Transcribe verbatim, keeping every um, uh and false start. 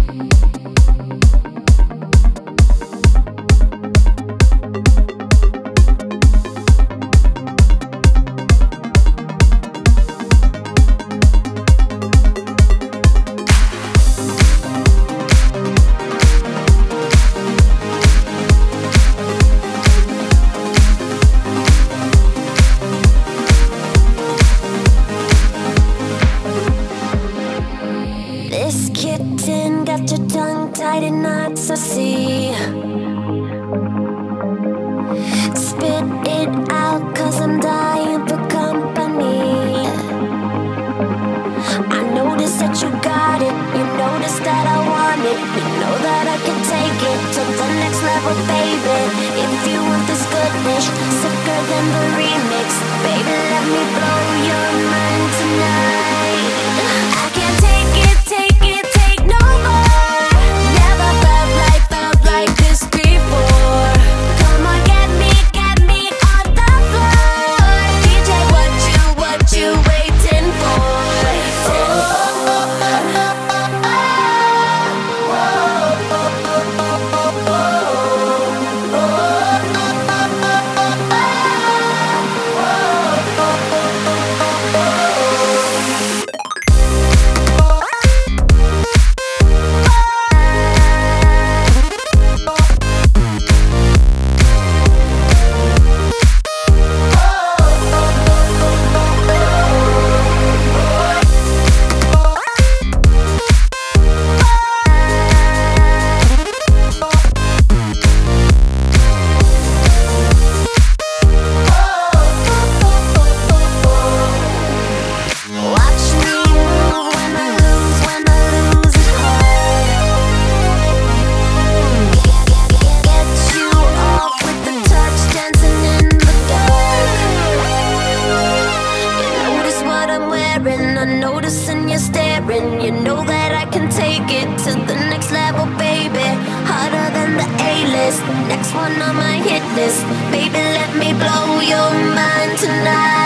This kitten got your tongue tied in knots, I see. Spit it out, cause I'm dying for company. I notice that you got it, you notice that I want it. You know that I can take it to the next level, baby. If you want this goodness, sicker than the remix, baby, let me blow your mind tonight. I can't take it, take it, take no more. Never felt like, felt like this before. Come on, get me, get me on the floor. D J, what you, what you waiting for? Noticing you're staring, you know that I can take it to the next level, baby. Harder than the A-list, next one on my hit list. Baby, let me blow your mind tonight.